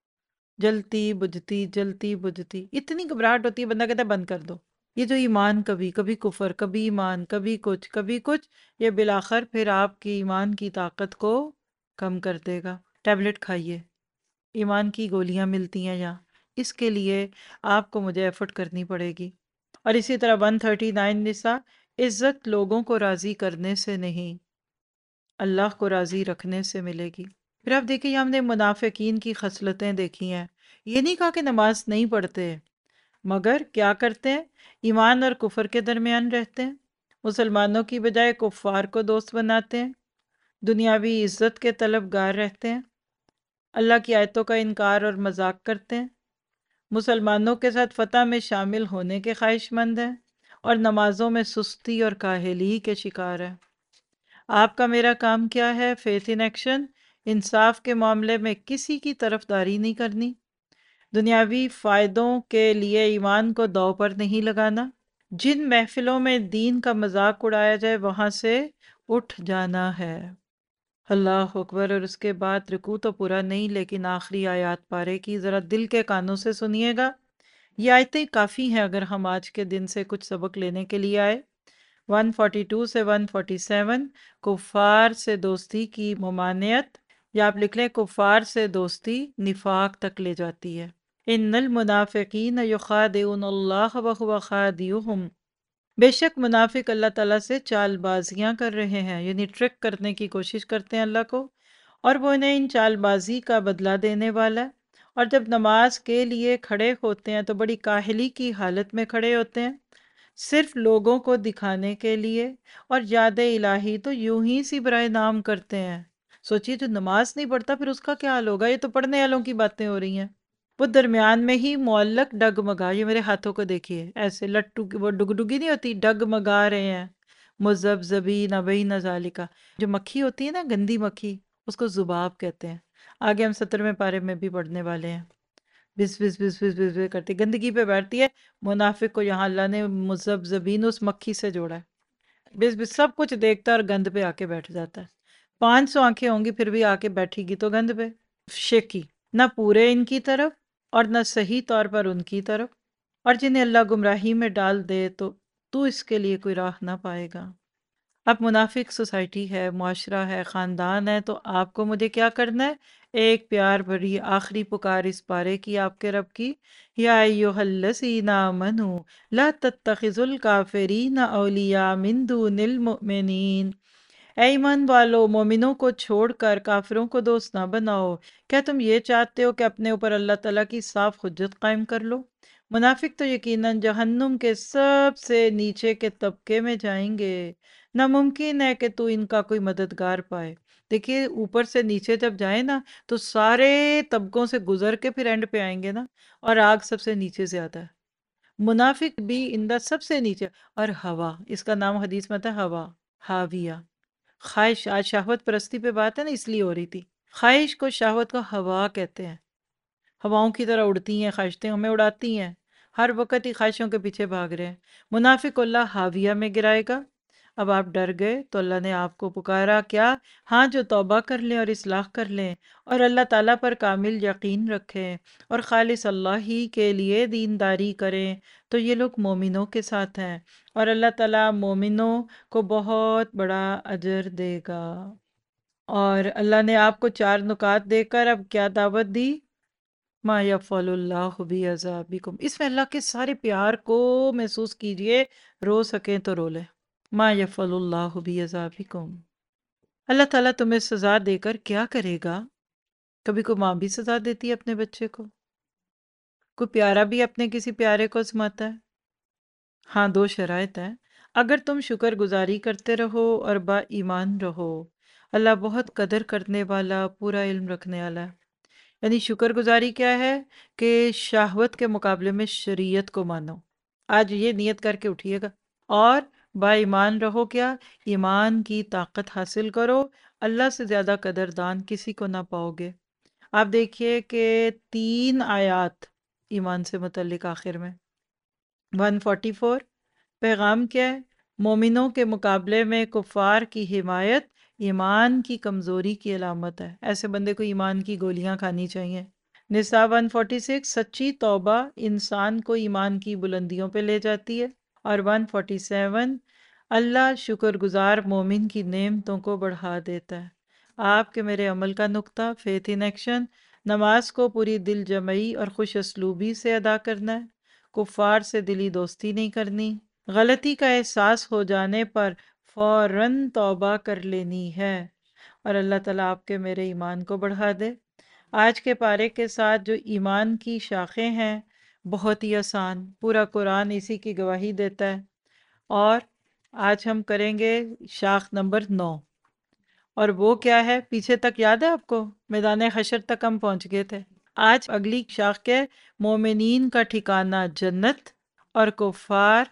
جلتی بجھتی جلتی بجھتی، اتنی گھبراہٹ ہوتی ہے بندہ کہتا ہے بند کر دو۔ یہ جو ایمان کبھی کبھی کفر، کبھی ایمان، کبھی کچھ کبھی کچھ، یہ بالآخر پھر آپ کی ایمان کی طاقت کو کم کر دے گا۔ ٹیبلٹ کھائیے، ایمان کی گولیاں ملتی ہیں یہاں، اس کے لیے آپ کو مجھے ایفرٹ کرنی پڑے گی۔ اور اسی طرح ایک سو انتیس نساء، عزت لوگوں کو راضی کرنے سے نہیں، اللہ کو راضی رکھنے سے ملے گی۔ پھر آپ دیکھیں ہم نے منافقین کی خصلتیں دیکھی ہیں، یہ نہیں کہا کہ نماز نہیں پڑھتے، مگر کیا کرتے ہیں؟ ایمان اور کفر کے درمیان رہتے ہیں، مسلمانوں کی بجائے کفار کو دوست بناتے ہیں، دنیاوی عزت کے طلبگار رہتے ہیں، اللہ کی آیتوں کا انکار اور مذاق کرتے ہیں، مسلمانوں کے ساتھ فتح میں شامل ہونے کے خواہش مند ہیں، اور نمازوں میں سستی اور کاہلی کے شکار ہیں۔ آپ کا میرا کام کیا ہے؟ فیتھ ان ایکشن، انصاف کے معاملے میں کسی کی طرفداری نہیں کرنی، دنیاوی فائدوں کے لیے ایمان کو داؤ پر نہیں لگانا، جن محفلوں میں دین کا مذاق اڑایا جائے وہاں سے اٹھ جانا ہے۔ اللہ اکبر۔ اور اس کے بعد رکوع تو پورا نہیں لیکن آخری آیات پارے کی ذرا دل کے کانوں سے سنیے گا۔ یہ آیتیں کافی ہیں اگر ہم آج کے دن سے کچھ سبق لینے کے لیے آئے۔ ایک سو بائیس سے ایک سو سینتالیس، کفار سے دوستی کی ممانعت، یا آپ لکھ لیں کفار سے دوستی نفاق تک لے جاتی ہے۔ ان المنافقین یخادعون اللہ وہو خادعہم، بے شک منافق اللہ تعالیٰ سے چال بازیاں کر رہے ہیں، یعنی ٹرک کرنے کی کوشش کرتے ہیں اللہ کو، اور وہ انہیں ان چال بازی کا بدلہ دینے والا ہے۔ اور جب نماز کے لیے کھڑے ہوتے ہیں تو بڑی کاہلی کی حالت میں کھڑے ہوتے ہیں، صرف لوگوں کو دکھانے کے لیے، اور یاد الہی تو یوں ہی سی برائے نام کرتے ہیں۔ سوچیے جو نماز نہیں پڑھتا پھر اس کا کیا حال ہوگا؟ یہ تو پڑھنے والوں کی باتیں ہو رہی ہیں۔ وہ درمیان میں ہی معلق ڈگمگا، یہ میرے ہاتھوں کو دیکھیے، ایسے لٹو کی وہ ڈگ ڈگی نہیں ہوتی، ڈگمگا رہے ہیں، مذبذبین بین ذالک، جو مکھی ہوتی ہے نا گندی مکھی، اس کو ذباب کہتے ہیں۔ آگے ہم سترویں پارے میں بھی پڑھنے والے ہیں۔ بس بس بس بس بس بس کرتی گندگی پہ بیٹھتی ہے، منافق کو یہاں اللہ نے مذبذبین اس مکھی سے جوڑا ہے، بس بس سب کچھ دیکھتا ہے اور گند پہ آ کے بیٹھ جاتا ہے۔ پانچ سو آنکھیں ہوں گی پھر بھی آ کے بیٹھے گی تو گند پہ، شیکی، نہ پورے ان کی طرف اور نہ صحیح طور پر ان کی طرف، اور جنہیں اللہ گمراہی میں ڈال دے تو تو اس کے لیے کوئی راہ نہ پائے گا۔ اب منافق سوسائٹی ہے، معاشرہ ہے، خاندان ہے، تو آپ کو مجھے کیا کرنا ہے؟ ایک پیار بھری آخری پکار اس پارے کی آپ کے رب کی، یا ایہا الذین آمنوا لا تتخذوا الکافرین اولیاء من دون المؤمنین، اے ایمان والو مومنوں کو چھوڑ کر کافروں کو دوست نہ بناؤ۔ کیا تم یہ چاہتے ہو کہ اپنے اوپر اللہ تعالیٰ کی صاف حجت قائم کر لو؟ منافق تو یقیناً جہنم کے سب سے نیچے کے طبقے میں جائیں گے، ناممکن ہے کہ تو ان کا کوئی مددگار پائے۔ دیکھیے اوپر سے نیچے جب جائیں نا تو سارے طبقوں سے گزر کے پھر اینڈ پہ آئیں گے نا، اور آگ سب سے نیچے زیادہ ہے، منافق بھی اندر سب سے نیچے۔ اور ہوا، اس کا نام حدیث میں آتا ہے ہوا، ہاویہ، خواہش، آج شہوت پرستی پہ بات ہے نا اس لیے ہو رہی تھی، خواہش کو شہوت کو ہوا کہتے ہیں، ہواؤں کی طرح اڑتی ہیں خواہشیں، ہمیں اڑاتی ہیں، ہر وقت ہی خواہشوں کے پیچھے بھاگ رہے ہیں۔ منافق کو اللہ حاویہ میں گرائے گا، اب آپ ڈر گئے تو اللہ نے آپ کو پکارا کیا؟ ہاں، جو توبہ کر لیں اور اصلاح کر لیں اور اللہ تعالیٰ پر کامل یقین رکھیں اور خالص اللہ ہی کے لیے دینداری کریں تو یہ لوگ مومنوں کے ساتھ ہیں، اور اللہ تعالیٰ مومنوں کو بہت بڑا اجر دے گا۔ اور اللہ نے آپ کو چار نکات دے کر اب کیا دعوت دی؟ ما یفعل اللہ بعذابکم، اس میں اللہ کے سارے پیار کو محسوس کیجئے، رو سکیں تو رو لیں۔ ما یفعل اللہ بعذابکم، اللہ تعالیٰ تمہیں سزا دے کر کیا کرے گا؟ کبھی کوئی ماں بھی سزا دیتی ہے اپنے بچے کو؟ کوئی پیارا بھی اپنے کسی پیارے کو سماتا ہے؟ ہاں، دو شرائط ہیں۔ اگر تم شکر گزاری کرتے رہو اور با ایمان رہو، اللہ بہت قدر کرنے والا، پورا علم رکھنے والا ہے۔ یعنی شکر گزاری کیا ہے کہ شہوت کے مقابلے میں شریعت کو مانو، آج یہ نیت کر کے اٹھیے گا۔ اور با ایمان رہو، کیا؟ ایمان کی طاقت حاصل کرو، اللہ سے زیادہ قدردان کسی کو نہ پاؤ گے۔ آپ دیکھیے کہ تین آیات ایمان سے متعلق آخر میں۔ ون فورٹی فور، پیغام کیا ہے؟ مومنوں کے مقابلے میں کفار کی حمایت ایمان کی کمزوری کی علامت ہے، ایسے بندے کو ایمان کی گولیاں کھانی چاہیے۔ نساء ون فورٹی سکس، سچی توبہ انسان کو ایمان کی بلندیوں پہ لے جاتی ہے۔ اور ون فورٹی سیون، اللہ شکر گزار مومن کی نعمتوں کو بڑھا دیتا ہے۔ آپ کے میرے عمل کا نقطہ، فیتھ ان ایکشن، نماز کو پوری دل جمعی اور خوش اسلوبی سے ادا کرنا ہے، کفار سے دلی دوستی نہیں کرنی، غلطی کا احساس ہو جانے پر فوراً توبہ کر لینی ہے، اور اللہ تعالیٰ آپ کے میرے ایمان کو بڑھا دے۔ آج کے پارے کے ساتھ جو ایمان کی شاخیں ہیں، بہت ہی آسان، پورا قرآن اسی کی گواہی دیتا ہے۔ اور آج ہم کریں گے شاخ نمبر نو، اور وہ کیا ہے؟ پیچھے تک یاد ہے آپ کو؟ میدان حشر تک ہم پہنچ گئے تھے۔ آج اگلی شاخ کے مومنین کا ٹھکانہ جنت، اور کفار،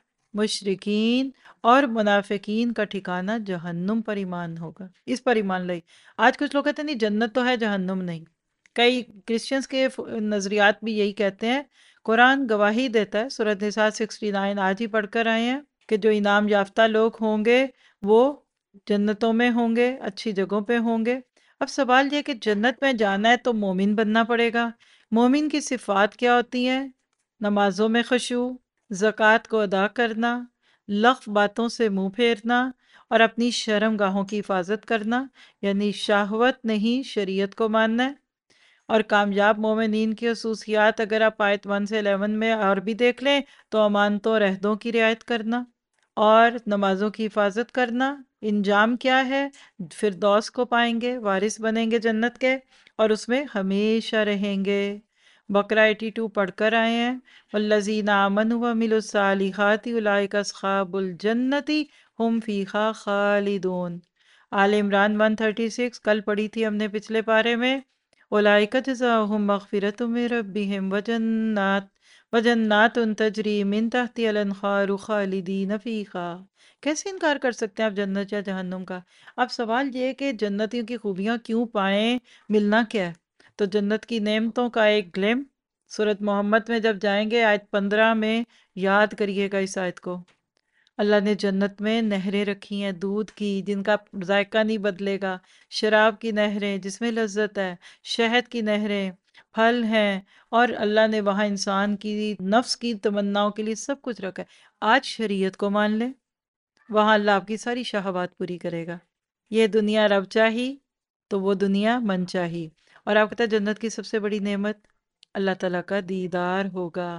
مشرکین اور منافقین کا ٹھکانہ جہنم پر ایمان ہوگا، اس پر ایمان لئی۔ آج کچھ لوگ کہتے ہیں نہیں جنت تو ہے جہنم نہیں، کئی کرسچنز کے نظریات بھی یہی کہتے ہیں۔ قرآن گواہی دیتا ہے، سورۃ نساء سکسٹی نائن آج ہی پڑھ کر آئے ہیں، کہ جو انعام یافتہ لوگ ہوں گے وہ جنتوں میں ہوں گے، اچھی جگہوں پہ ہوں گے۔ اب سوال یہ کہ جنت میں جانا ہے تو مومن بننا پڑے گا۔ مومن کی صفات کیا ہوتی ہیں؟ نمازوں میں خشوع، زکوٰۃ کو ادا کرنا، لغو باتوں سے منہ پھیرنا، اور اپنی شرم گاہوں کی حفاظت کرنا، یعنی شہوت نہیں، شریعت کو ماننا ہے۔ اور کامیاب مومنین کی خصوصیات اگر آپ آیت ون سے الیون میں اور بھی دیکھ لیں تو امانتوں اور عہدوں کی رعایت کرنا اور نمازوں کی حفاظت کرنا۔ انجام کیا ہے؟ فردوس کو پائیں گے، وارث بنیں گے جنت کے، اور اس میں ہمیشہ رہیں گے۔ بقرہ ایٹی ٹو پڑھ کر آئے ہیں، والذین آمنوا وعملوا الصالحات اولئک اصحاب الجنت ہم فیہا خالدون۔ آل عمران ون تھرٹی سکس کل پڑھی تھی ہم نے پچھلے پارے میں، اولئک جزاؤہم مغفرۃ من ربہم وجنات وجنات تجری من تحتہا الانہار خالدین فیہا۔ کیسے انکار کر سکتے ہیں آپ جنت یا جہنم کا؟ اب سوال یہ ہے کہ جنتیوں کی خوبیاں کیوں پائیں، ملنا کیا ہے؟ تو جنت کی نعمتوں کا ایک گلیم سورۃ محمد میں جب جائیں گے آیت پندرہ میں، یاد کریے گا اس آیت کو۔ اللہ نے جنت میں نہریں رکھی ہیں دودھ کی جن کا ذائقہ نہیں بدلے گا، شراب کی نہریں جس میں لذت ہے، شہد کی نہریں، پھل ہیں، اور اللہ نے وہاں انسان کی نفس کی تمناؤں کے لیے سب کچھ رکھا ہے۔ آج شریعت کو مان لیں، وہاں اللہ آپ کی ساری شہوات پوری کرے گا۔ یہ دنیا رب چاہی تو وہ دنیا من چاہی، اور آپ کہتے ہیں جنت کی سب سے بڑی نعمت اللہ تعالیٰ کا دیدار ہوگا،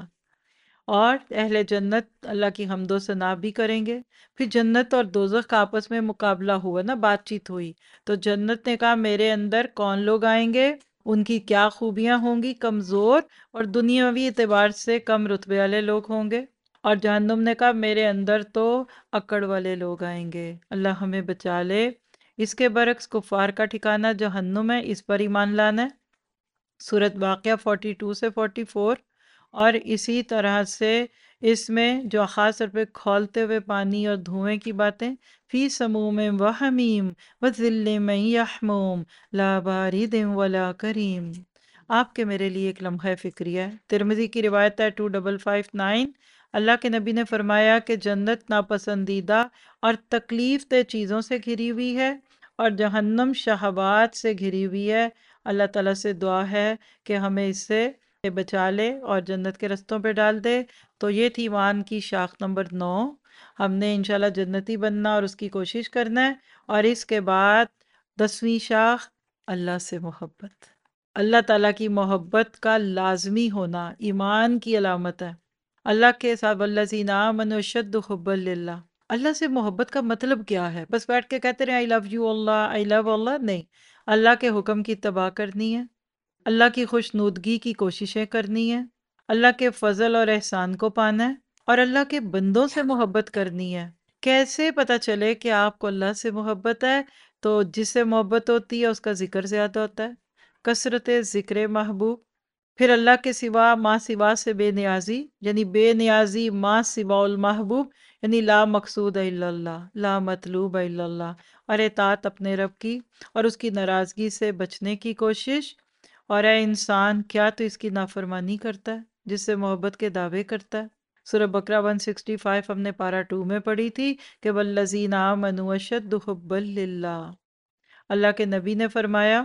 اور اہل جنت اللہ کی حمد و ثنا بھی کریں گے۔ پھر جنت اور دوزخ کا آپس میں مقابلہ ہوا نا، بات چیت ہوئی، تو جنت نے کہا میرے اندر کون لوگ آئیں گے، ان کی کیا خوبیاں ہوں گی، کمزور اور دنیاوی اعتبار سے کم رتبے والے لوگ ہوں گے، اور جہنم نے کہا میرے اندر تو اکڑ والے لوگ آئیں گے، اللہ ہمیں بچا لے۔ اس کے برعکس کفار کا ٹھکانہ جہنم ہے، اس پر ایمان لانا ہے، سورۃ واقعہ فورٹی ٹو سے فورٹی فور۔ اور اسی طرح سے اس میں جو خاص طور پہ کھولتے ہوئے پانی اور دھوئیں کی باتیں، فی سموم و حمیم وظل من یحموم لا بارد ولا کریم۔ آپ کے میرے لیے ایک لمحہ فکریہ ہے، ترمذی کی روایت ہے ٹو ڈبل فائیو نائن، اللہ کے نبی نے فرمایا کہ جنت ناپسندیدہ اور تکلیف دہ چیزوں سے گھری ہوئی ہے اور جہنم شہوات سے گھری ہوئی ہے۔ اللہ تعالیٰ سے دعا ہے کہ ہمیں اس سے بچا لے اور جنت کے رستوں پہ ڈال دے۔ تو یہ تھی ایمان کی شاخ نمبر نو۔ ہم نے انشاءاللہ جنتی بننا اور اس کی کوشش کرنا ہے۔ اور اس کے بعد دسویں شاخ اللہ سے محبت، اللہ تعالیٰ کی محبت کا لازمی ہونا ایمان کی علامت ہے۔ اللہ کے ساتھ والذین آمنوا اشد حبا للہ، اللہ سے محبت کا مطلب کیا ہے؟ بس بیٹھ کے کہتے رہے آئی لو یو اللہ، آئی لو اللہ؟ نہیں، اللہ کے حکم کی اتباع کرنی ہے، اللہ کی خوشنودگی کی کوششیں کرنی ہے، اللہ کے فضل اور احسان کو پانا ہے اور اللہ کے بندوں سے محبت کرنی ہے۔ کیسے پتہ چلے کہ آپ کو اللہ سے محبت ہے؟ تو جس سے محبت ہوتی ہے اس کا ذکر زیادہ ہوتا ہے، کثرت ذکر محبوب، پھر اللہ کے سوا ما سوا سے بے نیازی، یعنی بے نیازی ما سوا المحبوب، یعنی لا مقصود الا اللہ، لا مطلوب الا اللہ، اور اطاعت اپنے رب کی اور اس کی ناراضگی سے بچنے کی کوشش۔ اور اے انسان، کیا تو اس کی نافرمانی کرتا ہے جس سے محبت کے دعوے کرتا ہے؟ سورہ بقرہ ایک سو پچاس ہم نے پارہ ٹو میں پڑھی تھی کہ والذین آمنوا اشد حبا للہ۔ اللہ کے نبی نے فرمایا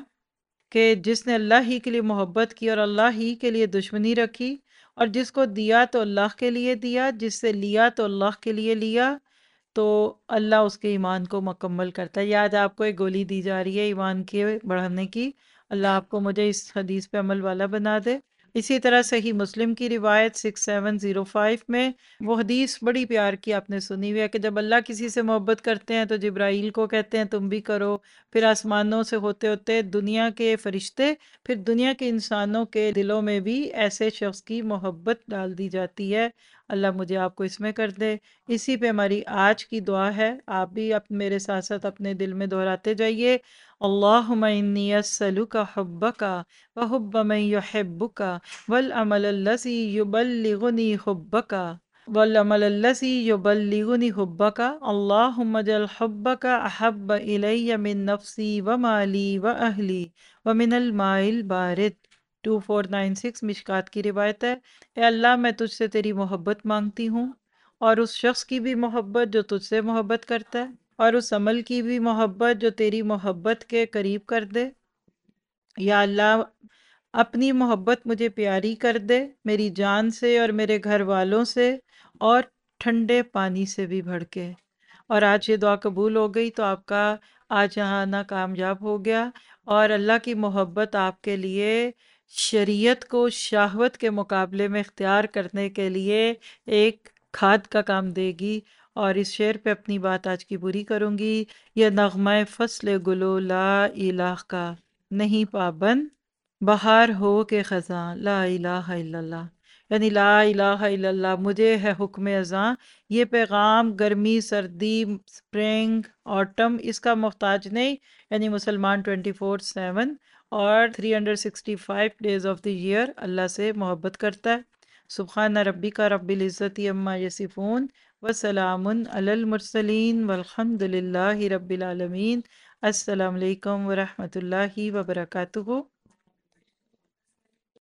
کہ جس نے اللہ ہی کے لیے محبت کی اور اللہ ہی کے لیے دشمنی رکھی، اور جس کو دیا تو اللہ کے لیے دیا، جس سے لیا تو اللہ کے لیے لیا، تو اللہ اس کے ایمان کو مکمل کرتا ہے۔ یاد آپ کو ایک گولی دی جا رہی ہے ایمان کے بڑھانے کی۔ اللہ آپ کو مجھے اس حدیث پہ عمل والا بنا دے۔ اسی طرح صحیح مسلم کی روایت سکس سیون زیرو فائیو میں وہ حدیث بڑی پیار کی آپ نے سنی ہوئی ہے کہ جب اللہ کسی سے محبت کرتے ہیں تو جبرائیل کو کہتے ہیں تم بھی کرو، پھر آسمانوں سے ہوتے ہوتے دنیا کے فرشتے، پھر دنیا کے انسانوں کے دلوں میں بھی ایسے شخص کی محبت ڈال دی جاتی ہے۔ اللہ مجھے آپ کو اس میں کر دے۔ اسی پہ ہماری آج کی دعا ہے، آپ بھی اب میرے ساتھ ساتھ اپنے دل میں دہراتے جائیے۔ اللہم انی اسألک حبک وحب من یحبک والعمل الذی یبلغنی حبک والعمل الذی یبلغنی حبک اللہم اجعل حبک احب الی من نفسی ومالی واہلی ومن الماء البارد۔ ٹو فور نائن سکس مشکات کی روایت ہے۔ اے اللہ، میں تجھ سے تیری محبت مانگتی ہوں اور اس شخص کی بھی محبت جو تجھ سے محبت کرتا ہے، اور اس عمل کی بھی محبت جو تیری محبت کے قریب کر دے۔ یا اللہ، اپنی محبت مجھے پیاری کر دے، میری جان سے اور میرے گھر والوں سے اور ٹھنڈے پانی سے بھی بڑھ کے۔ اور آج یہ دعا قبول ہو گئی تو آپ کا آج یہاں آنا کامیاب ہو گیا، اور اللہ کی محبت آپ کے لیے شریعت کو شہوت کے مقابلے میں اختیار کرنے کے لیے ایک کھاد کا کام دے گی۔ اور اس شعر پہ اپنی بات آج کی پوری کروں گی۔ یہ نغمہ فصل گلو لا الہ کا نہیں پابند، بہار ہو کے خزاں لا الہ الا اللہ، یعنی لا الہ الا اللہ مجھے ہے حکم ازاں۔ یہ پیغام گرمی، سردی، سپرنگ، آٹم اس کا محتاج نہیں، یعنی مسلمان ٹوینٹی فور سیون اور three hundred sixty five days of the year اللہ سے محبت کرتا ہے۔ سبحان ربک رب العزت عما یصفون وسلام علی المرسلین والحمد للہ رب العالمین۔ السلام علیکم ورحمۃ اللہ وبرکاتہ۔